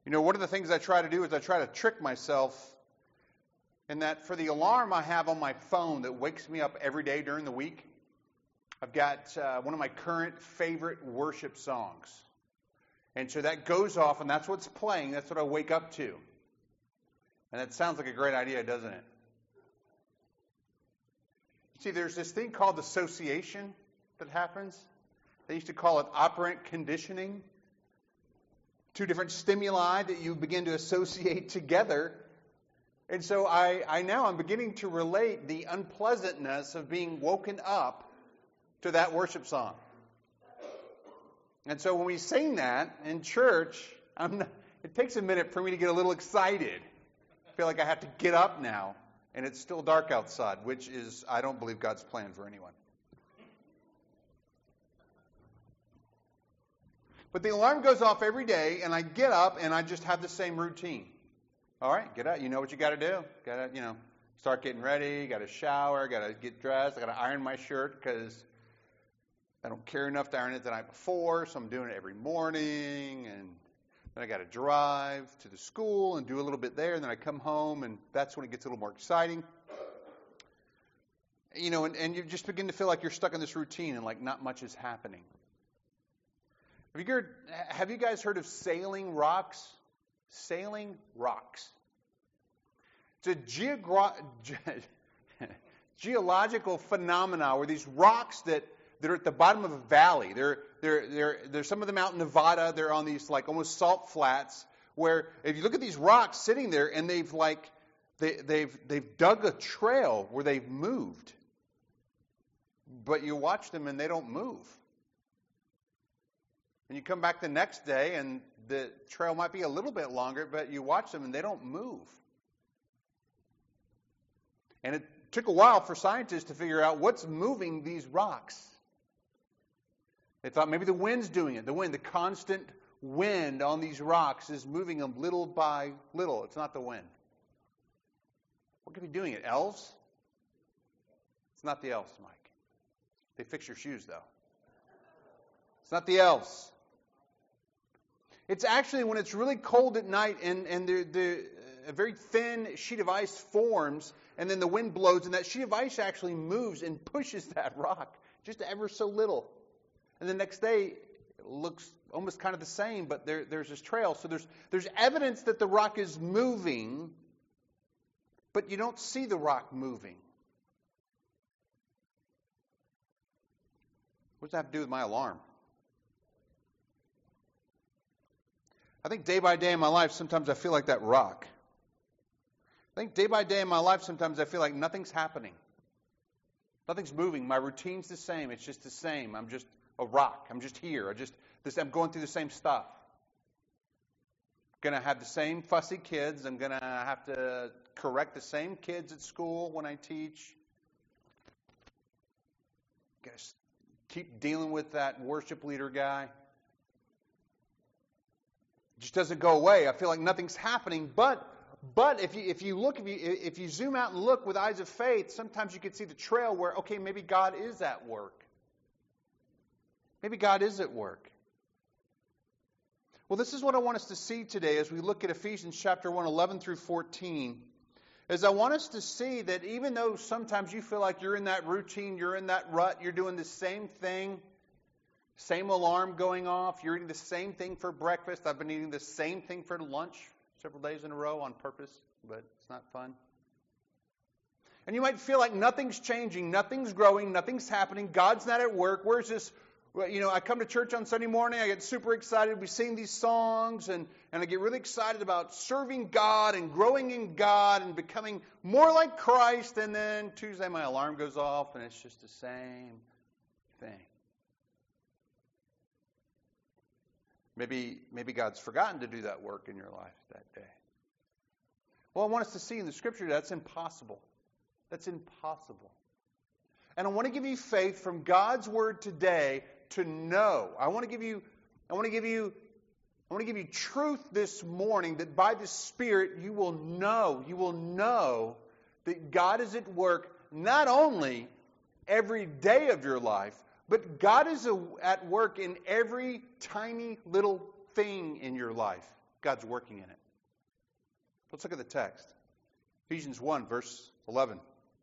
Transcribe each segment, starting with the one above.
You know, one of the things I try to do is I try to trick myself in that for the alarm I have on my phone that wakes me up every day during the week, I've got one of my current favorite worship songs. And so that goes off, and that's what's playing. That's what I wake up to. And that sounds like a great idea, doesn't it? See, there's this thing called association that happens. They used to call it operant conditioning. Two different stimuli that you begin to associate together. And so I'm beginning to relate the unpleasantness of being woken up to that worship song. And so when we sing that in church, it takes a minute for me to get a little excited. I feel like I have to get up now, and it's still dark outside, which is, I don't believe, God's plan for anyone. But the alarm goes off every day, and I get up, and I just have the same routine. All right, get up. You know what you got to do. Got to, start getting ready. Got to shower. Got to get dressed. I got to iron my shirt because I don't care enough to iron it the night before, so I'm doing it every morning. And then I got to drive to the school and do a little bit there, and then I come home, and that's when it gets a little more exciting. And you just begin to feel like you're stuck in this routine and like not much is happening. Have you guys heard of sailing rocks? Sailing rocks. It's a geological phenomena where these rocks that are at the bottom of a valley. There's some of them out in Nevada. They're on these like almost salt flats where if you look at these rocks sitting there and they've dug a trail where they've moved, but you watch them and they don't move. And you come back the next day and the trail might be a little bit longer, but you watch them and they don't move. And it took a while for scientists to figure out what's moving these rocks. They thought maybe the wind's doing it. The constant wind on these rocks is moving them little by little. It's not the wind. What could be doing it? Elves? It's not the elves, Mike. They fix your shoes, though. It's not the elves. It's actually when it's really cold at night and a very thin sheet of ice forms and then the wind blows and that sheet of ice actually moves and pushes that rock just ever so little. And the next day it looks almost kind of the same, but there's this trail. So there's evidence that the rock is moving, but you don't see the rock moving. What does that have to do with my alarm? I think day by day in my life, sometimes I feel like that rock. I think day by day in my life, sometimes I feel like nothing's happening. Nothing's moving. My routine's the same. It's just the same. I'm just a rock. I'm just here. I'm going through the same stuff. I'm going to have the same fussy kids. I'm going to have to correct the same kids at school when I teach. Got to keep dealing with that worship leader guy. It just doesn't go away. I feel like nothing's happening. But if you zoom out and look with eyes of faith, sometimes you can see the trail where, okay, maybe God is at work. Maybe God is at work. Well, this is what I want us to see today as we look at Ephesians chapter 1, 11 through 14. Is I want us to see that even though sometimes you feel like you're in that routine, you're in that rut, you're doing the same thing, same alarm going off, you're eating the same thing for breakfast. I've been eating the same thing for lunch several days in a row on purpose, but it's not fun. And you might feel like nothing's changing, nothing's growing, nothing's happening, God's not at work. Where's this? I come to church on Sunday morning, I get super excited, we sing these songs, and I get really excited about serving God and growing in God and becoming more like Christ, and then Tuesday my alarm goes off and it's just the same thing. Maybe God's forgotten to do that work in your life that day. Well, I want us to see in the Scripture that's impossible. That's impossible. And I want to give you faith from God's Word today to know. I want to give you truth this morning that by the Spirit you will know that God is at work not only every day of your life, but God is at work in every tiny little thing in your life. God's working in it. Let's look at the text. Ephesians 1, verse 11.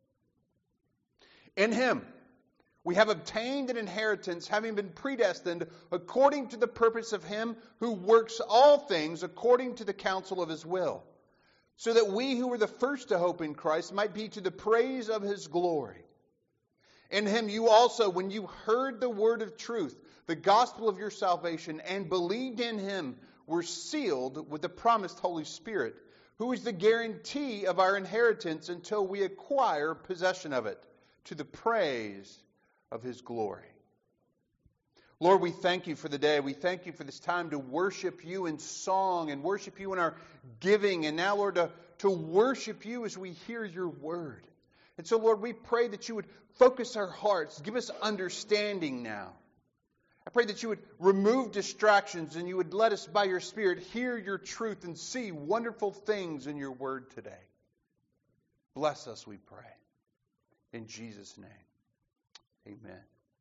In Him we have obtained an inheritance, having been predestined according to the purpose of Him who works all things according to the counsel of His will, so that we who were the first to hope in Christ might be to the praise of His glory. In Him you also, when you heard the word of truth, the gospel of your salvation, and believed in Him, were sealed with the promised Holy Spirit, who is the guarantee of our inheritance until we acquire possession of it, to the praise of His glory. Lord, we thank You for the day. We thank You for this time to worship You in song and worship You in our giving. And now, Lord, to worship You as we hear Your word. And so, Lord, we pray that You would focus our hearts, give us understanding now. I pray that You would remove distractions and You would let us, by Your Spirit, hear Your truth and see wonderful things in Your word today. Bless us, we pray. In Jesus' name, amen.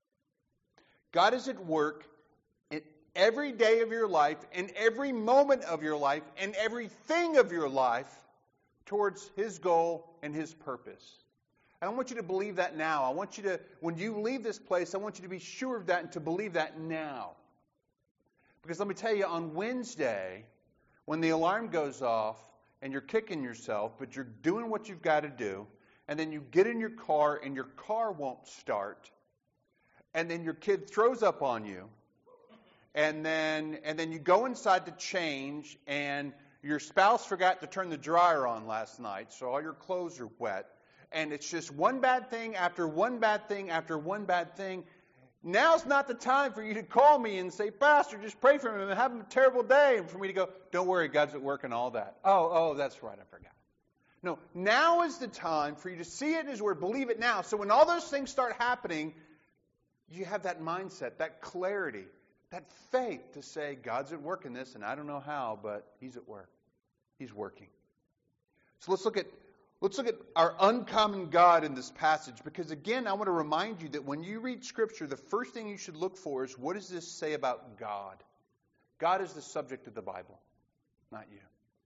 God is at work in every day of your life, in every moment of your life, in everything of your life towards His goal and His purpose. And I want you to believe that now. I want you to, when you leave this place, I want you to be sure of that and to believe that now. Because let me tell you, on Wednesday, when the alarm goes off and you're kicking yourself, but you're doing what you've got to do, and then you get in your car and your car won't start, and then your kid throws up on you, and then you go inside to change, and your spouse forgot to turn the dryer on last night, so all your clothes are wet, and it's just one bad thing after one bad thing after one bad thing. Now's not the time for you to call me and say, Pastor, just pray for him and have a terrible day, and for me to go, don't worry, God's at work and all that. Oh, that's right, I forgot. No, now is the time for you to see it in His Word, believe it now. So when all those things start happening, you have that mindset, that clarity, that faith to say, God's at work in this, and I don't know how, but He's at work. He's working. So let's look at our uncommon God in this passage, because again, I want to remind you that when you read Scripture, the first thing you should look for is, what does this say about God? God is the subject of the Bible, not you.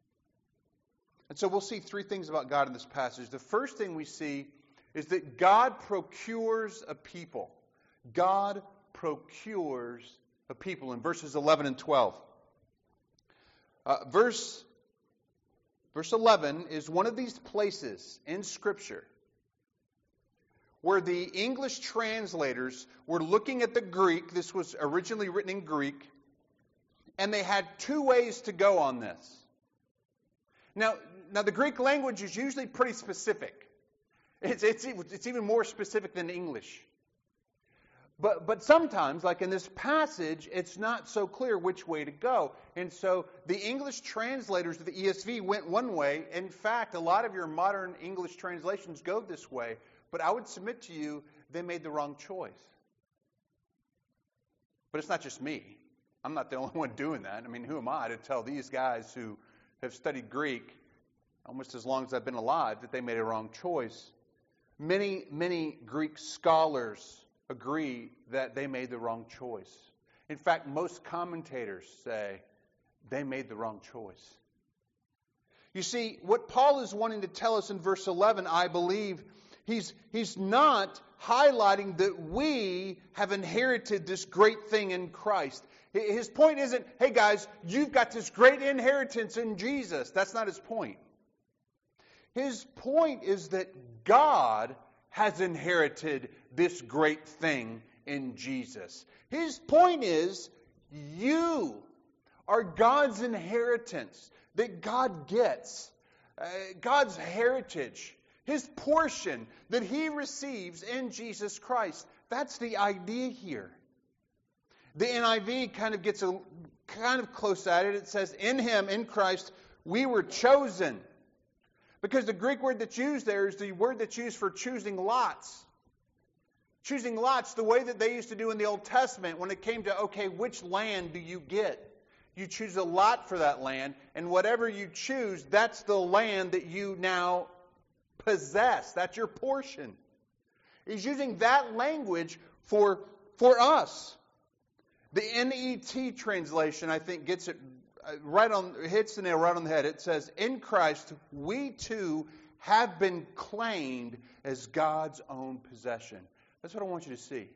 And so we'll see three things about God in this passage. The first thing we see is that God procures a people. God procures a people in verses 11 and 12. Verse 11 is one of these places in Scripture where the English translators were looking at the Greek. This was originally written in Greek, and they had two ways to go on this. Now the Greek language is usually pretty specific. It's even more specific than English. But sometimes, like in this passage, it's not so clear which way to go. And so the English translators of the ESV went one way. In fact, a lot of your modern English translations go this way. But I would submit to you, they made the wrong choice. But it's not just me. I'm not the only one doing that. I mean, who am I to tell these guys who have studied Greek almost as long as I've been alive that they made a wrong choice? Many Greek scholars agree that they made the wrong choice. In fact, most commentators say they made the wrong choice. You see, what Paul is wanting to tell us in verse 11, I believe, he's not highlighting that we have inherited this great thing in Christ. His point isn't, hey guys, you've got this great inheritance in Jesus. That's not his point. His point is that God has inherited this great thing in Jesus. His point is, you are God's inheritance that God gets. God's heritage, His portion that He receives in Jesus Christ. That's the idea here. The NIV kind of gets close at it. It says, in Him, in Christ, we were chosen. Because the Greek word that's used there is the word that's used for choosing lots. Choosing lots, the way that they used to do in the Old Testament when it came to, okay, which land do you get? You choose a lot for that land, and whatever you choose, that's the land that you now possess. That's your portion. He's using that language for us. The NET translation, I think, gets it hits the nail right on the head. It says, in Christ, we too have been claimed as God's own possession. That's what I want you to see.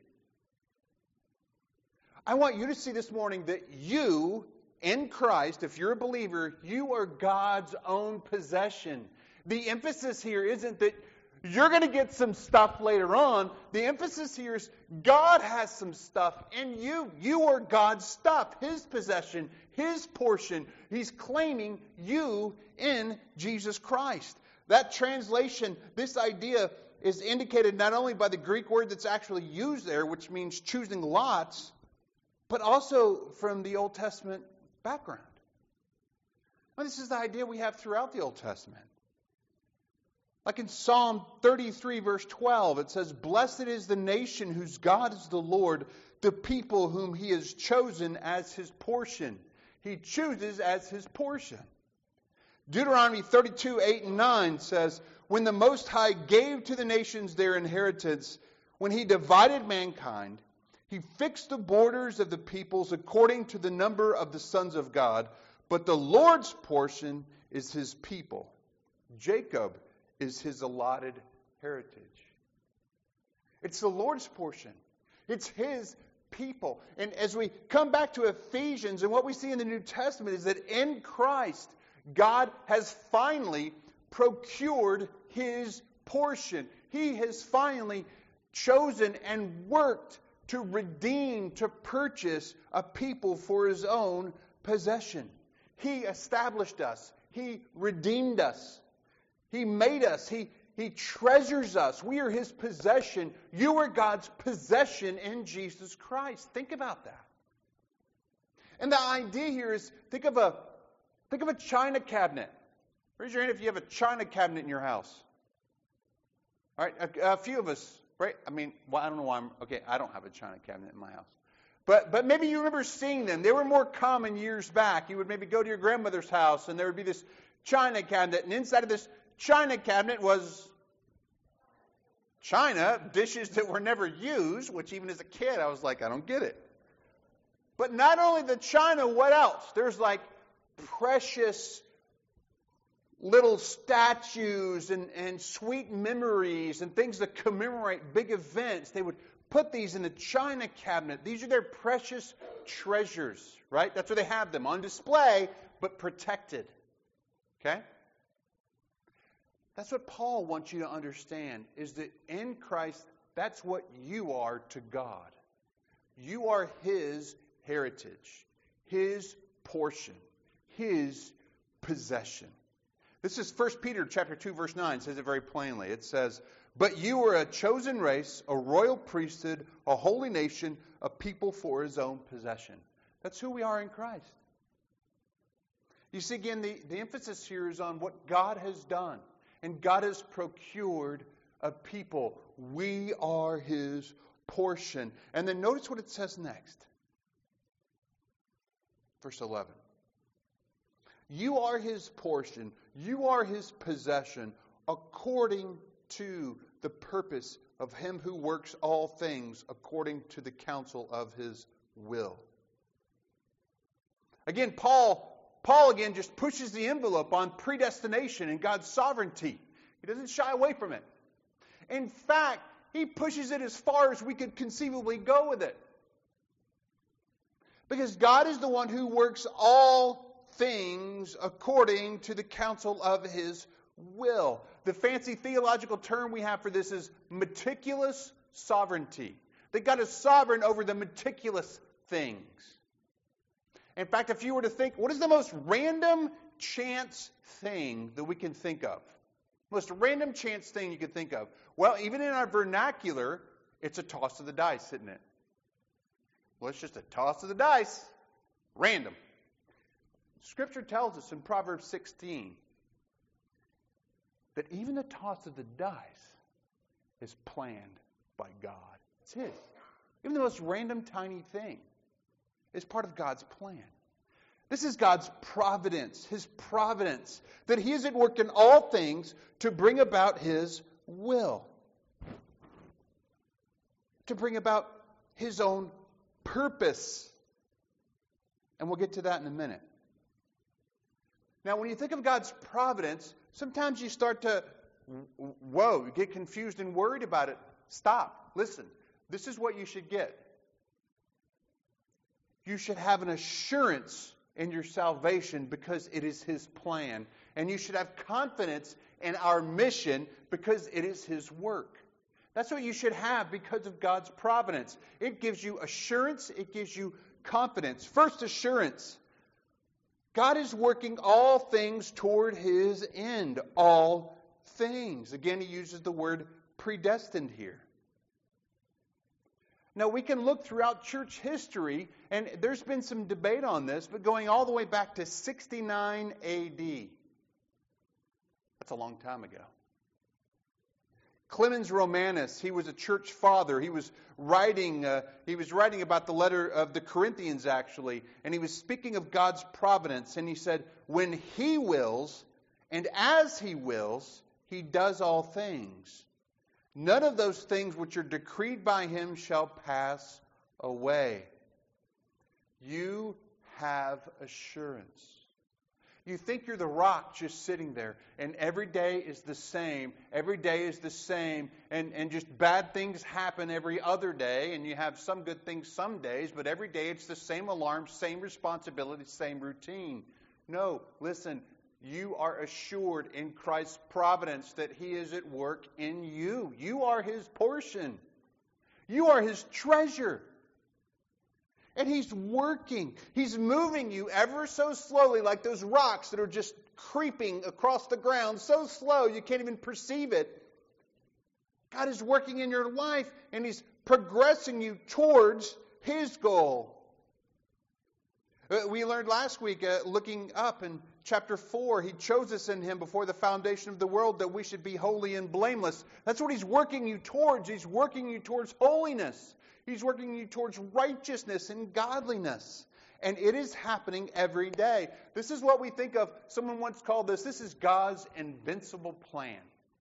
I want you to see this morning that you, in Christ, if you're a believer, you are God's own possession. The emphasis here isn't that you're going to get some stuff later on. The emphasis here is God has some stuff in you. You are God's stuff, His possession, His portion. He's claiming you in Jesus Christ. That translation, this idea, is indicated not only by the Greek word that's actually used there, which means choosing lots, but also from the Old Testament background. Well, this is the idea we have throughout the Old Testament. Like in Psalm 33, verse 12, it says, "Blessed is the nation whose God is the Lord, the people whom He has chosen as His portion." He chooses as His portion. Deuteronomy 32, 8 and 9 says, "When the Most High gave to the nations their inheritance, when He divided mankind, He fixed the borders of the peoples according to the number of the sons of God, but the Lord's portion is His people. Jacob is His allotted heritage." It's the Lord's portion. It's His people. And as we come back to Ephesians, and what we see in the New Testament is that in Christ, God has finally procured His portion. He has finally chosen and worked to redeem, to purchase a people for His own possession. He established us. He redeemed us. He made us. He treasures us. We are His possession. You are God's possession in Jesus Christ. Think about that. And the idea here is, think of a china cabinet. Raise your hand if you have a china cabinet in your house. All right, a few of us, right? I mean, well, I don't know why I don't have a china cabinet in my house. But maybe you remember seeing them. They were more common years back. You would maybe go to your grandmother's house, and there would be this china cabinet, and inside of this china cabinet was china, dishes that were never used, which even as a kid I was like, I don't get it. But not only the china, what else? There's like precious little statues and sweet memories and things that commemorate big events. They would put these in the china cabinet. These are their precious treasures, right? That's where they have them, on display, but protected. Okay? That's what Paul wants you to understand, is that in Christ, that's what you are to God. You are His heritage, His portion, His possession. This is 1 Peter chapter 2, verse 9, says it very plainly. It says, "But you are a chosen race, a royal priesthood, a holy nation, a people for His own possession." That's who we are in Christ. You see, again, the emphasis here is on what God has done. And God has procured a people. We are His portion. And then notice what it says next. Verse 11. You are His portion. You are His possession according to the purpose of Him who works all things according to the counsel of His will. Again, Paul again just pushes the envelope on predestination and God's sovereignty. He doesn't shy away from it. In fact, he pushes it as far as we could conceivably go with it. Because God is the one who works all things according to the counsel of His will. The fancy theological term we have for this is meticulous sovereignty. That God is sovereign over the meticulous things. In fact, if you were to think, what is the most random chance thing that we can think of? Most random chance thing you could think of. Well, even in our vernacular, it's a toss of the dice, isn't it? Well, it's just a toss of the dice. Random. Scripture tells us in Proverbs 16 that even the toss of the dice is planned by God. It's His. Even the most random tiny thing is part of God's plan. This is God's providence, His providence, that He is at work in all things to bring about His will, to bring about His own purpose. And we'll get to that in a minute. Now, when you think of God's providence, sometimes you start to, you get confused and worried about it. Stop. Listen. This is what you should get. You should have an assurance in your salvation because it is His plan. And you should have confidence in our mission because it is His work. That's what you should have because of God's providence. It gives you assurance. It gives you confidence. First, assurance. God is working all things toward His end. All things. Again, He uses the word predestined here. Now, we can look throughout church history, and there's been some debate on this, but going all the way back to 69 A.D. That's a long time ago. Clemens Romanus, he was a church father. He was writing about the letter of the Corinthians, actually, and he was speaking of God's providence, and he said, when He wills, and as He wills, He does all things. None of those things which are decreed by Him shall pass away. You have assurance. You think you're the rock just sitting there, and every day is the same. Every day is the same, and just bad things happen every other day, and you have some good things some days, but every day it's the same alarm, same responsibility, same routine. No, listen. You are assured in Christ's providence that He is at work in you. You are His portion. You are His treasure. And He's working. He's moving you ever so slowly, like those rocks that are just creeping across the ground so slow you can't even perceive it. God is working in your life, and He's progressing you towards His goal. We learned last week, looking up in chapter 4, He chose us in Him before the foundation of the world that we should be holy and blameless. That's what He's working you towards. He's working you towards holiness. He's working you towards righteousness and godliness. And it is happening every day. This is what we think of. Someone once called this is God's invincible plan.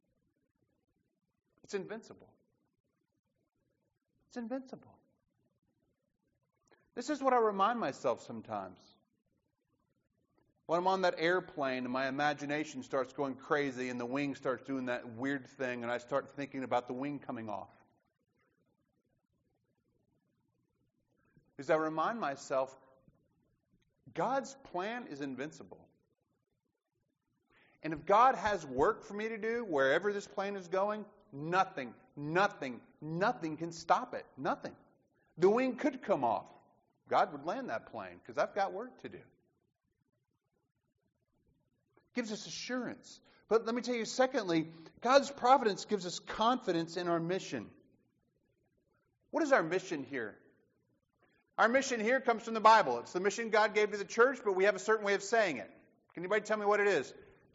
It's invincible. It's invincible. This is what I remind myself sometimes. When I'm on that airplane and my imagination starts going crazy and the wing starts doing that weird thing and I start thinking about the wing coming off. As I remind myself, God's plan is invincible. And if God has work for me to do wherever this plane is going, nothing can stop it. Nothing. The wing could come off. God would land that plane because I've got work to do. Gives us assurance. But let me tell you, secondly, God's providence gives us confidence in our mission. What is our mission here? Our mission here comes from the Bible. It's the mission God gave to the church, but we have a certain way of saying it. Can anybody tell me what it is?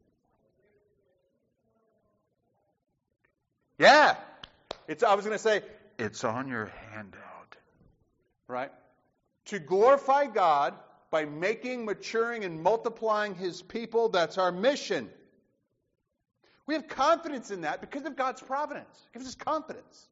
Yeah. I was going to say, it's on your handout. Right? To glorify God by making, maturing, and multiplying His people, that's our mission. We have confidence in that because of God's providence. It gives us confidence.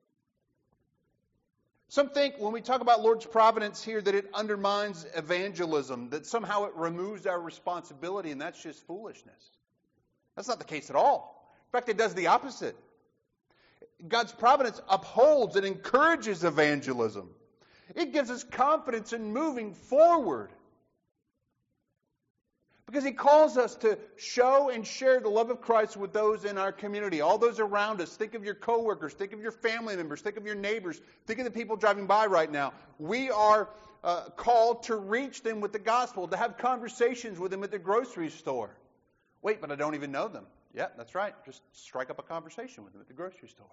Some think when we talk about Lord's providence here that it undermines evangelism, that somehow it removes our responsibility, and that's just foolishness. That's not the case at all. In fact, it does the opposite. God's providence upholds and encourages evangelism. It gives us confidence in moving forward. Because He calls us to show and share the love of Christ with those in our community, all those around us. Think of your coworkers, think of your family members, think of your neighbors, think of the people driving by right now. We are called to reach them with the gospel, to have conversations with them at the grocery store. Wait, but I don't even know them. Yeah, that's right. Just strike up a conversation with them at the grocery store.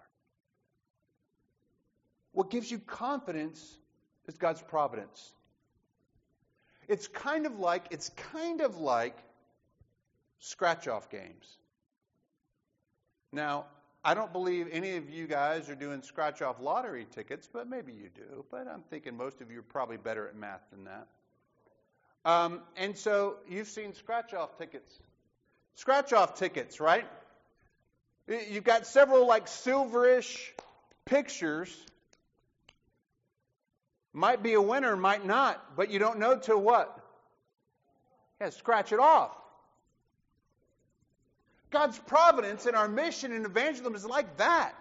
What gives you confidence is God's providence. It's kind of like scratch-off games. Now, I don't believe any of you guys are doing scratch-off lottery tickets, but maybe you do. But I'm thinking most of you are probably better at math than that. And so you've seen scratch-off tickets. Scratch-off tickets, right? You've got several like silverish pictures. Might be a winner, might not, but you don't know till what? Yeah, scratch it off. God's providence in our mission and evangelism is like that.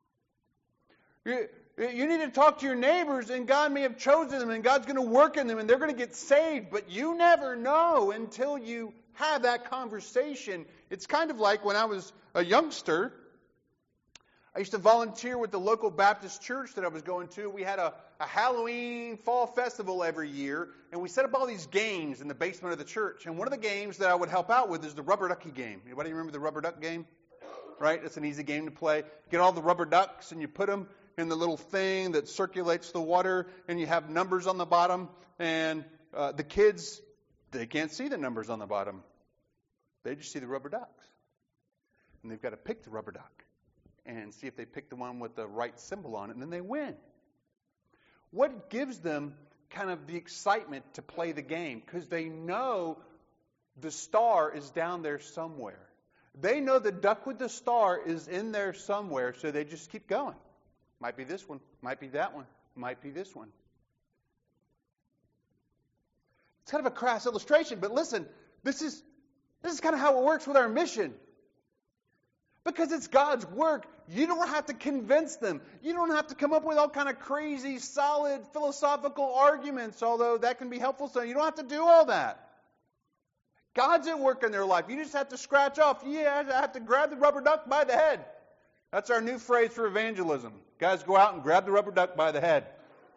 You need to talk to your neighbors, and God may have chosen them, and God's going to work in them, and they're going to get saved, but you never know until you have that conversation. It's kind of like when I was a youngster, I used to volunteer with the local Baptist church that I was going to. We had a Halloween fall festival every year, and we set up all these games in the basement of the church. And one of the games that I would help out with is the rubber ducky game. Anybody remember the rubber duck game? Right? It's an easy game to play. Get all the rubber ducks, and you put them in the little thing that circulates the water, and you have numbers on the bottom. And the kids, they can't see the numbers on the bottom. They just see the rubber ducks. And they've got to pick the rubber duck and see if they pick the one with the right symbol on it, and then they win. What gives them kind of the excitement to play the game? Because they know the star is down there somewhere. They know the duck with the star is in there somewhere, so they just keep going. Might be this one, might be that one, might be this one. It's kind of a crass illustration, but listen, this is kind of how it works with our mission. Because it's God's work, you don't have to convince them. You don't have to come up with all kind of crazy, solid, philosophical arguments, although that can be helpful. So you don't have to do all that. God's at work in their life. You just have to scratch off. Yeah, I have to grab the rubber duck by the head. That's our new phrase for evangelism. Guys, go out and grab the rubber duck by the head.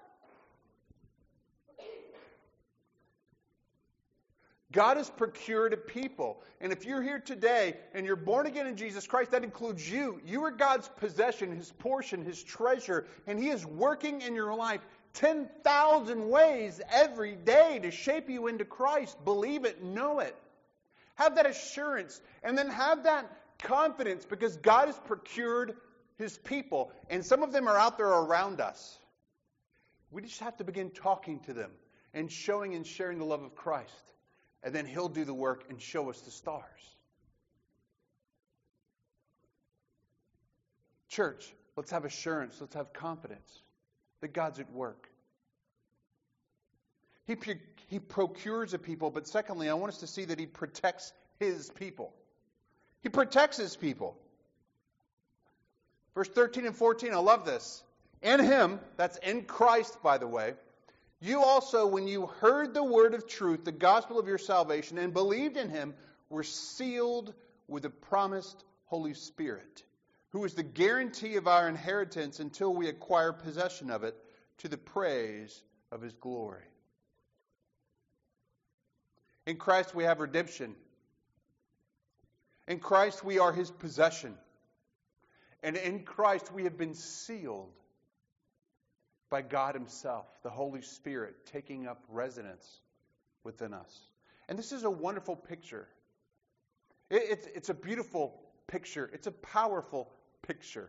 God has procured a people. And if you're here today and you're born again in Jesus Christ, that includes you. You are God's possession, His portion, His treasure. And He is working in your life 10,000 ways every day to shape you into Christ. Believe it, know it. Have that assurance. And then have that confidence because God has procured His people. And some of them are out there around us. We just have to begin talking to them and showing and sharing the love of Christ. And then He'll do the work and show us the stars. Church, let's have assurance. Let's have confidence that God's at work. He procures a people, but secondly, I want us to see that He protects His people. He protects His people. Verse 13 and 14, I love this. In Him, that's in Christ, by the way, you also, when you heard the word of truth, the gospel of your salvation, and believed in Him, were sealed with the promised Holy Spirit, who is the guarantee of our inheritance until we acquire possession of it to the praise of His glory. In Christ we have redemption. In Christ we are His possession. And in Christ we have been sealed by God Himself, the Holy Spirit, taking up residence within us. And this is a wonderful picture. It's a beautiful picture. It's a powerful picture.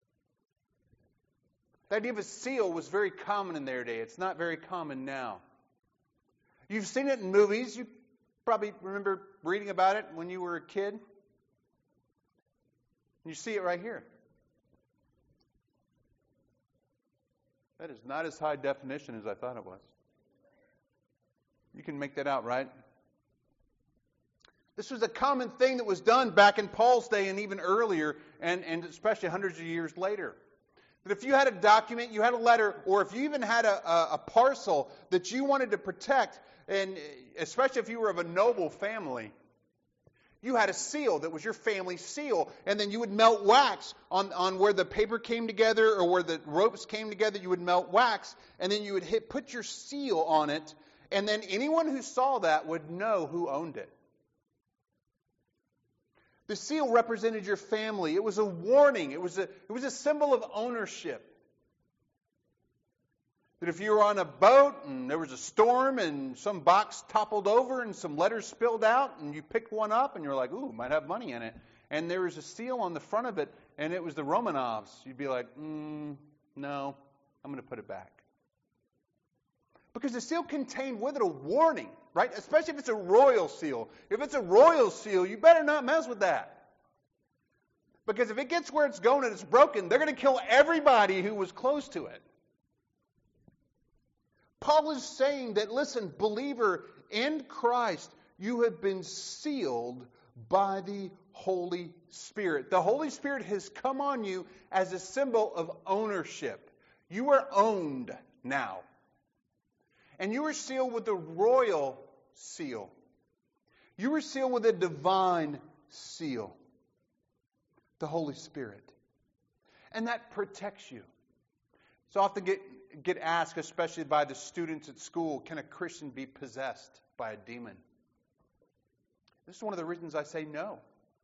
The idea of a seal was very common in their day. It's not very common now. You've seen it in movies. You probably remember reading about it when you were a kid. You see it right here. That is not as high definition as I thought it was. You can make that out, right? This was a common thing that was done back in Paul's day and even earlier, and especially hundreds of years later. That if you had a document, you had a letter, or if you even had a parcel that you wanted to protect, and especially if you were of a noble family, you had a seal that was your family seal, and then you would melt wax on where the paper came together or where the ropes came together. You would melt wax, and then you would put your seal on it, and then anyone who saw that would know who owned it. The seal represented your family. It was a warning. It was a symbol of ownership. That if you were on a boat and there was a storm and some box toppled over and some letters spilled out and you picked one up and you're like, ooh, might have money in it. And there was a seal on the front of it and it was the Romanovs. You'd be like, no, I'm going to put it back. Because the seal contained with it a warning, right? Especially if it's a royal seal. If it's a royal seal, you better not mess with that. Because if it gets where it's going and it's broken, they're going to kill everybody who was close to it. Paul is saying that, listen, believer, in Christ, you have been sealed by the Holy Spirit. The Holy Spirit has come on you as a symbol of ownership. You are owned now. And you are sealed with the royal seal. You are sealed with a divine seal. The Holy Spirit. And that protects you. So often get asked, especially by the students at school, can a Christian be possessed by a demon? This is one of the reasons I say no.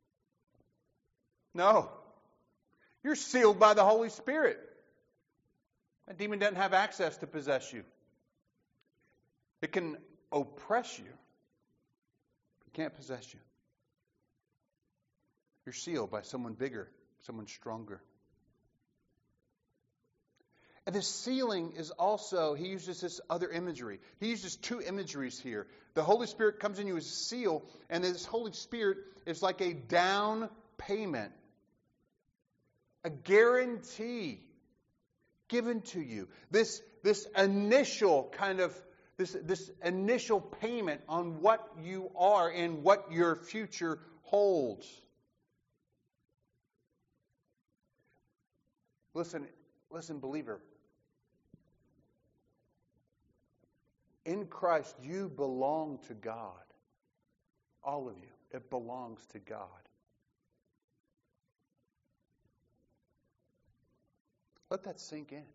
No. You're sealed by the Holy Spirit. A demon doesn't have access to possess you. It can oppress you. It can't possess you. You're sealed by someone bigger, someone stronger. And this sealing is also, he uses this other imagery. He uses two imageries here. The Holy Spirit comes in you as a seal, and this Holy Spirit is like a down payment, a guarantee given to you. This initial kind of, this initial payment on what you are and what your future holds. Listen, believer. In Christ, you belong to God. All of you. It belongs to God. Let that sink in.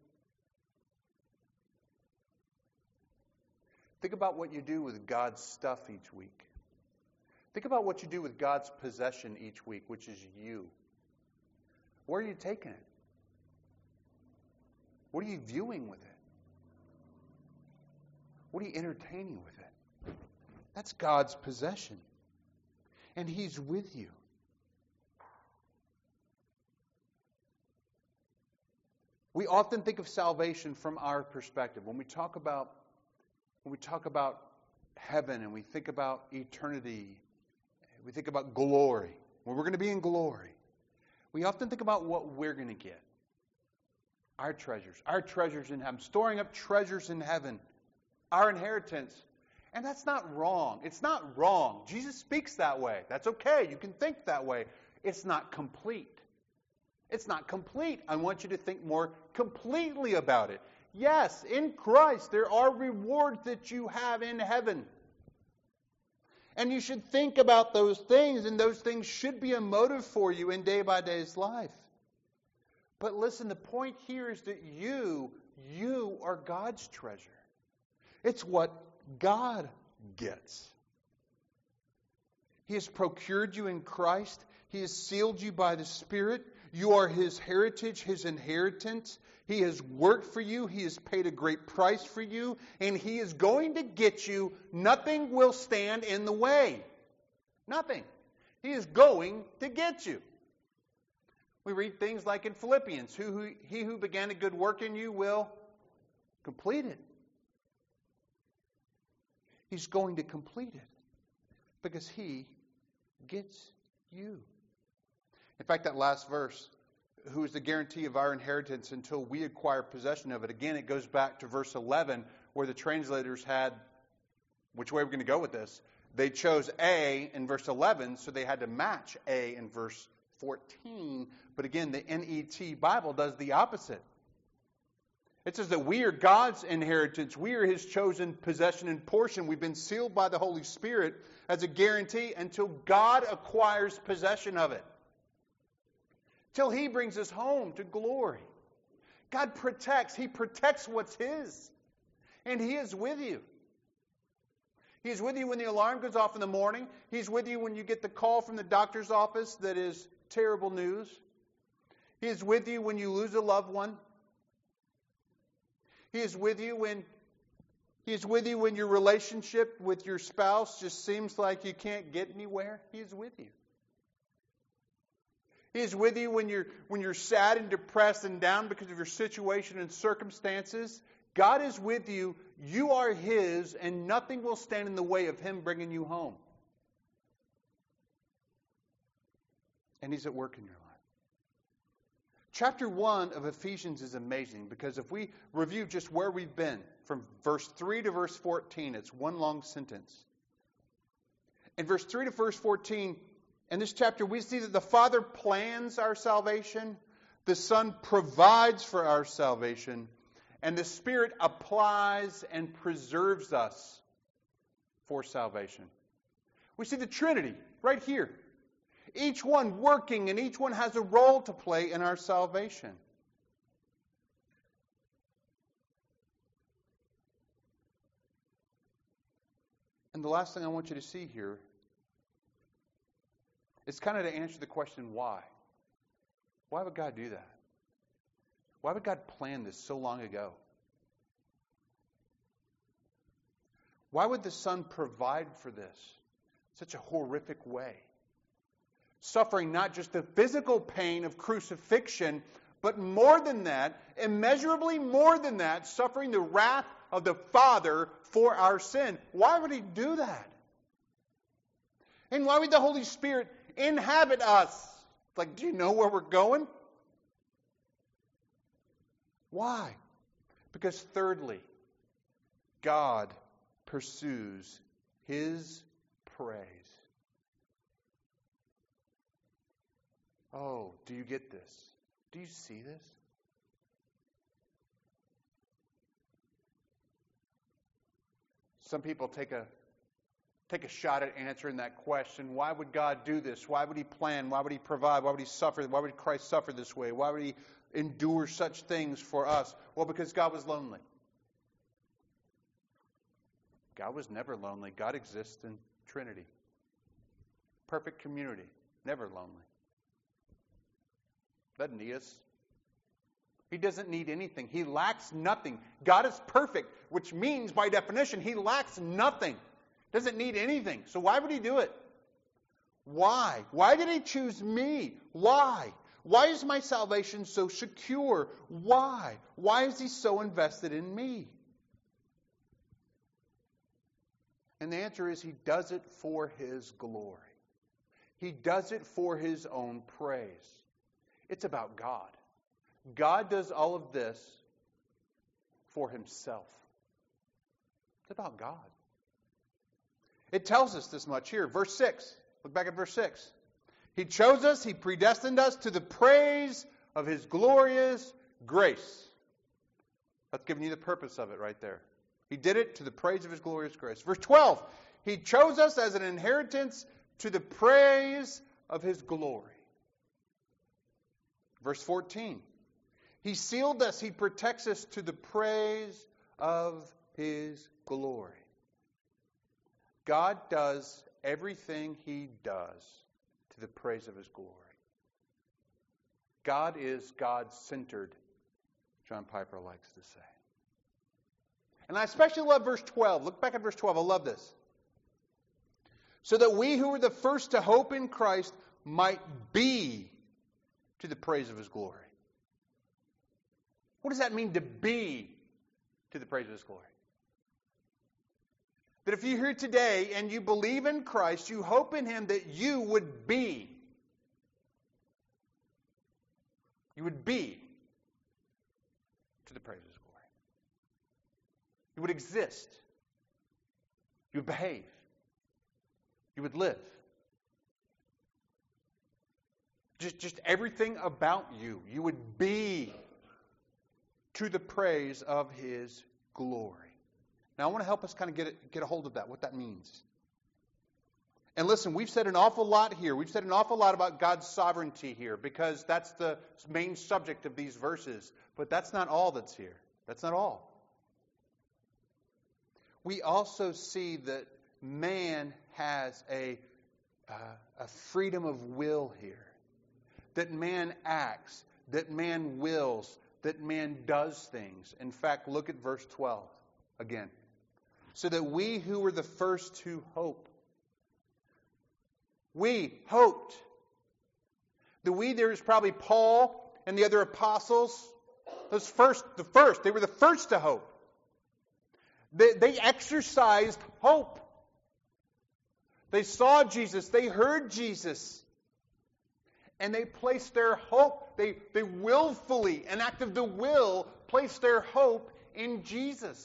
Think about what you do with God's stuff each week. Think about what you do with God's possession each week, which is you. Where are you taking it? What are you viewing with it? What are you entertaining with it? That's God's possession. And He's with you. We often think of salvation from our perspective. When we talk about heaven and we think about eternity, we think about glory, when we're going to be in glory, we often think about what we're going to get. Our treasures in heaven, storing up treasures in heaven, our inheritance. And that's not wrong. It's not wrong. Jesus speaks that way. That's okay. You can think that way. It's not complete. It's not complete. I want you to think more completely about it. Yes, in Christ there are rewards that you have in heaven. And you should think about those things, and those things should be a motive for you in day-by-day's life. But listen, the point here is that you are God's treasure. It's what God gets. He has procured you in Christ. He has sealed you by the Spirit. You are His heritage, His inheritance. He has worked for you. He has paid a great price for you. And He is going to get you. Nothing will stand in the way. Nothing. He is going to get you. We read things like in Philippians, He who began a good work in you will complete it. He's going to complete it because He gets you. In fact, that last verse, who is the guarantee of our inheritance until we acquire possession of it. Again, it goes back to verse 11 where the translators had, which way we're going to go with this? They chose A in verse 11, so they had to match A in verse 14. But again, the NET Bible does the opposite. It says that we are God's inheritance. We are His chosen possession and portion. We've been sealed by the Holy Spirit as a guarantee until God acquires possession of it. Till He brings us home to glory. God protects. He protects what's His. And He is with you. He's with you when the alarm goes off in the morning. He's with you when you get the call from the doctor's office that is terrible news. He is with you when you lose a loved one. He is with you when your relationship with your spouse just seems like you can't get anywhere. He is with you. He is with you when you're sad and depressed and down because of your situation and circumstances. God is with you. You are His, and nothing will stand in the way of Him bringing you home. And He's at work in your life. Chapter 1 of Ephesians is amazing because if we review just where we've been, from verse 3 to verse 14, it's one long sentence. In verse 3 to verse 14, In this chapter, we see that the Father plans our salvation, the Son provides for our salvation, and the Spirit applies and preserves us for salvation. We see the Trinity right here. Each one working, and each one has a role to play in our salvation. And the last thing I want you to see here is kind of to answer the question, why? Why would God do that? Why would God plan this so long ago? Why would the Son provide for this in such a horrific way? Suffering not just the physical pain of crucifixion, but more than that, immeasurably more than that, suffering the wrath of the Father for our sin. Why would He do that? And why would the Holy Spirit inhabit us? Like, do you know where we're going? Why? Because thirdly, God pursues His praise. Oh, do you get this? Do you see this? Some people take a shot at answering that question. Why would God do this? Why would He plan? Why would He provide? Why would He suffer? Why would Christ suffer this way? Why would He endure such things for us? Well, because God was lonely. God was never lonely. God exists in Trinity. Perfect community. Never lonely. Doesn't need us. He doesn't need anything. He lacks nothing. God is perfect, which means, by definition, He lacks nothing. Doesn't need anything. So why would He do it? Why? Why did He choose me? Why? Why is my salvation so secure? Why? Why is He so invested in me? And the answer is He does it for His glory. He does it for His own praise. It's about God. God does all of this for Himself. It's about God. It tells us this much here. Verse 6. Look back at verse 6. He chose us, He predestined us to the praise of His glorious grace. That's giving you the purpose of it right there. He did it to the praise of His glorious grace. Verse 12. He chose us as an inheritance to the praise of His glory. Verse 14. He sealed us, He protects us to the praise of His glory. God does everything He does to the praise of His glory. God is God-centered, John Piper likes to say. And I especially love verse 12. Look back at verse 12. I love this. So that we who were the first to hope in Christ might be to the praise of His glory. What does that mean, to be to the praise of His glory? That if you're here today and you believe in Christ, you hope in Him, that you would be. You would be to the praise of His glory. You would exist. You would behave. You would live. Just everything about you. You would be to the praise of His glory. Now, I want to help us kind of get a hold of that, what that means. And listen, we've said an awful lot here. We've said an awful lot about God's sovereignty here, because that's the main subject of these verses. But that's not all that's here. That's not all. We also see that man has a freedom of will here. That man acts, that man wills, that man does things. In fact, look at verse 12 again. So that we who were the first to hope. We hoped. The we there is probably Paul and the other apostles. They were the first to hope. They exercised hope. They saw Jesus. They heard Jesus. And they placed their hope. They willfully, an act of the will, placed their hope in Jesus.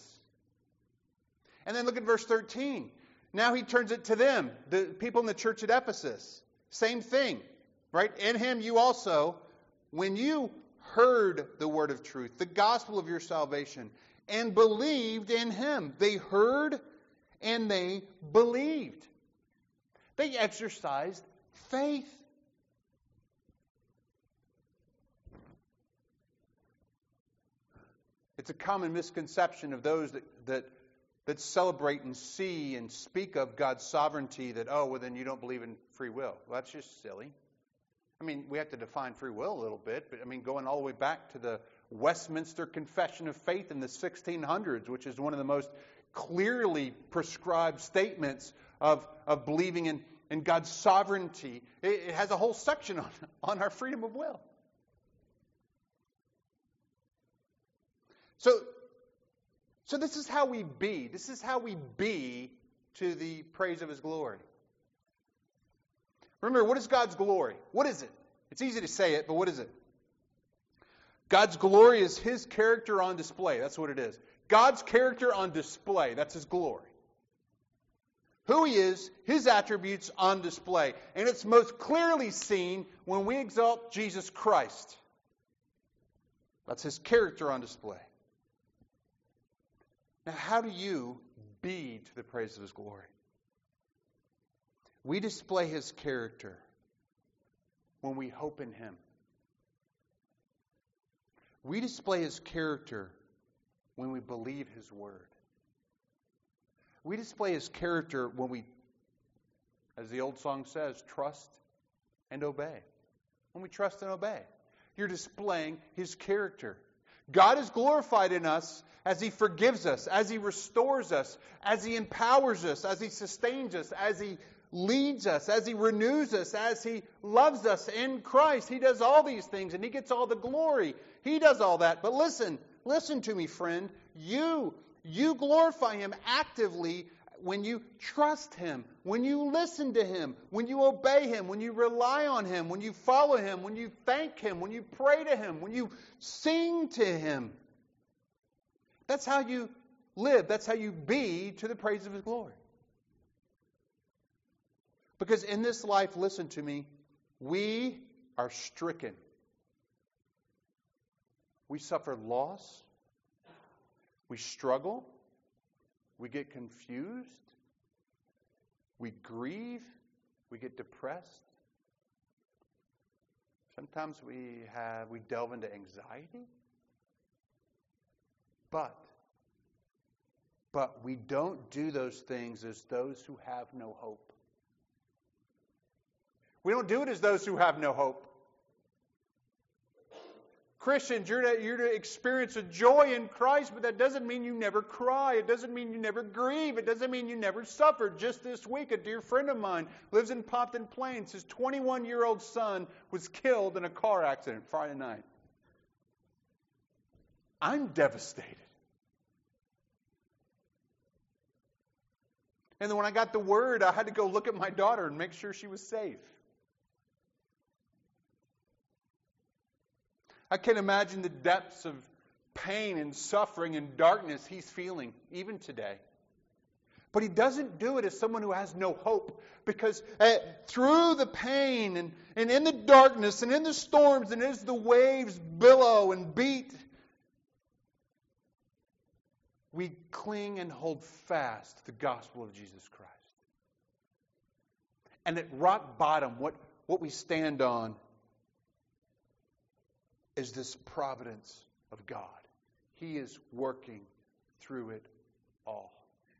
And then look at verse 13. Now he turns it to them, the people in the church at Ephesus. Same thing, right? In him you also, when you heard the word of truth, the gospel of your salvation, and believed in him. They heard and they believed. They exercised faith. It's a common misconception of those that celebrate and see and speak of God's sovereignty that, oh, well, then you don't believe in free will. Well, that's just silly. I mean, we have to define free will a little bit, but I mean, going all the way back to the Westminster Confession of Faith in the 1600s, which is one of the most clearly prescribed statements of believing in God's sovereignty. It has a whole section on our freedom of will. So this is how we be. This is how we be to the praise of his glory. Remember, what is God's glory? What is it? It's easy to say it, but what is it? God's glory is his character on display. That's what it is. God's character on display. That's his glory. Who he is, his attributes on display. And it's most clearly seen when we exalt Jesus Christ. That's his character on display. Now, how do you be to the praise of his glory? We display his character when we hope in him. We display his character when we believe his word. We display his character when we, as the old song says, trust and obey. When we trust and obey. You're displaying his character. God is glorified in us as he forgives us, as he restores us, as he empowers us, as he sustains us, as he leads us, as he renews us, as he loves us in Christ. He does all these things and he gets all the glory. He does all that. But listen to me, friend. You glorify him actively when you trust him, when you listen to him, when you obey him, when you rely on him, when you follow him, when you thank him, when you pray to him, when you sing to him. That's how you live. That's how you be to the praise of his glory. Because in this life, listen to me, we are stricken. We suffer loss. We struggle. We get confused. We grieve. We get depressed. Sometimes we delve into anxiety. But we don't do those things as those who have no hope. We don't do it as those who have no hope. Christians, you're to experience a joy in Christ, but that doesn't mean you never cry. It doesn't mean you never grieve. It doesn't mean you never suffer. Just this week, a dear friend of mine lives in Pompton Plains. His 21-year-old son was killed in a car accident Friday night. I'm devastated. And then when I got the word, I had to go look at my daughter and make sure she was safe. I can imagine the depths of pain and suffering and darkness he's feeling, even today. But he doesn't do it as someone who has no hope. Because through the pain and in the darkness and in the storms and as the waves billow and beat, we cling and hold fast to the gospel of Jesus Christ. And at rock bottom, what we stand on is this providence of God. He is working through it all.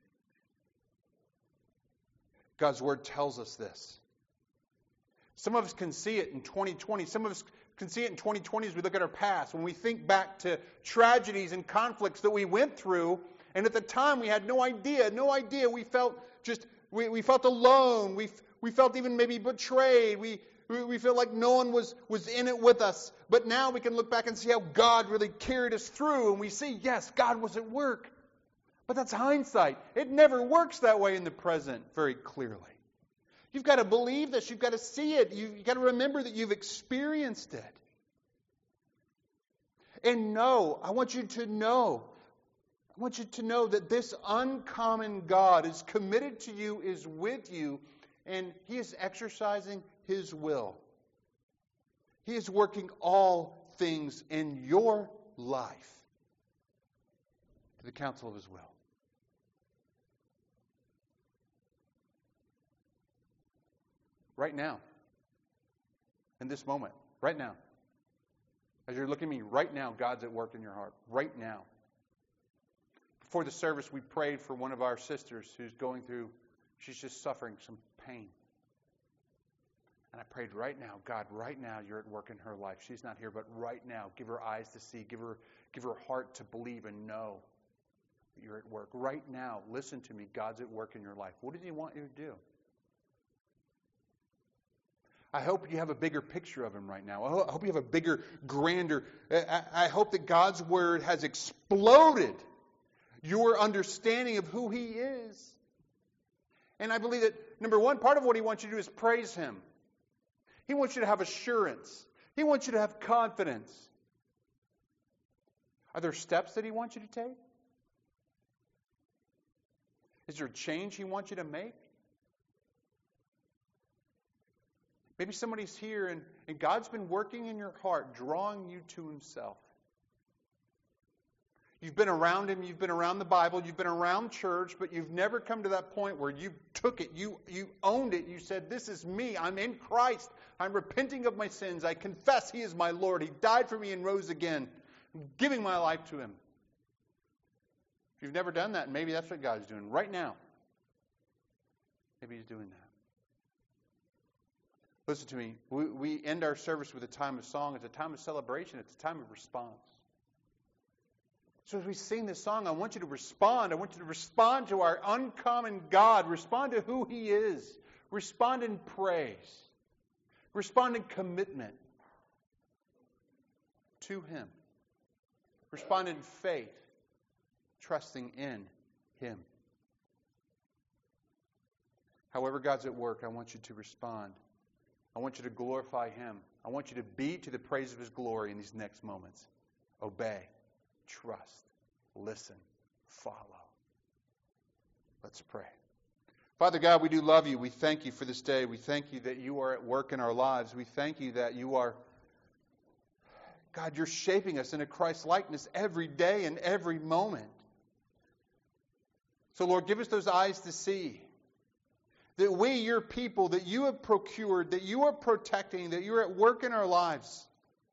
God's word tells us this. Some of us can see it in 2020. Some of us can see it in 2020 as we look at our past. When we think back to tragedies and conflicts that we went through, and at the time we had no idea. We felt we felt alone. We felt even maybe betrayed. We feel like no one was in it with us. But now we can look back and see how God really carried us through. And we see, yes, God was at work. But that's hindsight. It never works that way in the present very clearly. You've got to believe this. You've got to see it. You've got to remember that you've experienced it. And I want you to know that this uncommon God is committed to you, is with you, And He is exercising His will. He is working all things in your life to the counsel of His will. Right now. In this moment. Right now. As you're looking at me, right now, God's at work in your heart. Right now. Before the service, we prayed for one of our sisters who's going through, she's just suffering some pain. And I prayed right now, God, right now you're at work in her life. She's not here, but right now, give her eyes to see, give her heart to believe and know that you're at work. Right now, listen to me, God's at work in your life. What does He want you to do? I hope you have a bigger picture of Him right now. I hope you have a bigger, grander. I hope that God's Word has exploded your understanding of who He is. And I believe that, number one, part of what He wants you to do is praise Him. He wants you to have assurance. He wants you to have confidence. Are there steps that He wants you to take? Is there a change He wants you to make? Maybe somebody's here and God's been working in your heart, drawing you to Himself. You've been around Him, you've been around the Bible, you've been around church, but you've never come to that point where you took it, you owned it, you said, this is me, I'm in Christ, I'm repenting of my sins, I confess He is my Lord, He died for me and rose again, I'm giving my life to Him. If you've never done that, maybe that's what God's doing right now. Maybe He's doing that. Listen to me, we end our service with a time of song. It's a time of celebration. It's a time of response. So as we sing this song, I want you to respond. I want you to respond to our uncommon God. Respond to who He is. Respond in praise. Respond in commitment to Him. Respond in faith, trusting in Him. However God's at work, I want you to respond. I want you to glorify Him. I want you to be to the praise of His glory in these next moments. Obey, trust, listen, follow. Let's pray. Father God, we do love You. We thank You for this day. We thank You that You are at work in our lives. We thank You that You are, God, You're shaping us into Christ's likeness every day and every moment. So Lord, give us those eyes to see. That we, Your people, that You have procured, that You are protecting, that You're at work in our lives,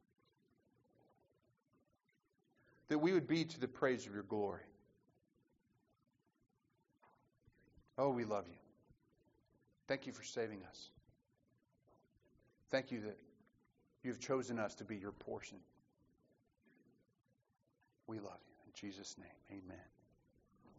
that we would be to the praise of Your glory. Oh, we love You. Thank You for saving us. Thank You that You have chosen us to be Your portion. We love You. In Jesus' name, amen.